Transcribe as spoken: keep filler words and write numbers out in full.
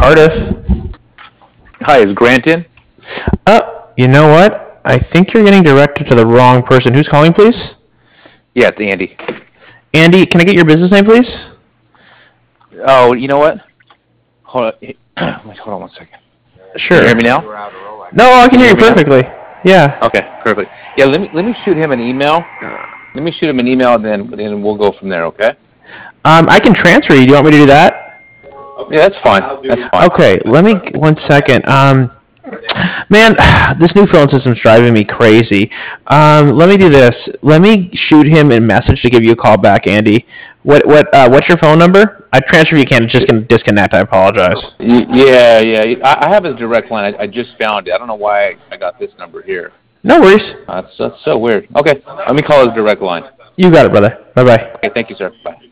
Cardiff. Hi, is Grant in? Oh, you know what? I think you're getting directed to the wrong person. Who's calling, please? Yeah, it's Andy. Andy, can I get your business name, please? Oh, you know what? Hold on. Wait, hold on one second. Sure. Can you hear me now? No, I can, can hear you perfectly. Now? Yeah. Okay, perfect. Yeah, let me let me shoot him an email. Let me shoot him an email, and then then we'll go from there. Okay. Um, I can transfer you. Do you want me to do that? Yeah, that's fine. That's fine. Okay, let me one second. Um, man, this new phone system's driving me crazy. Um, let me do this. Let me shoot him a message to give you a call back, Andy. What what uh, what's your phone number? I transfer you can't. It's just gonna disconnect. I apologize. Yeah, yeah. I have his direct line. I, I just found it. I don't know why I got this number here. No worries. Uh, that's that's so weird. Okay, let me call his direct line. You got it, brother. Bye bye. Okay, thank you, sir. Bye.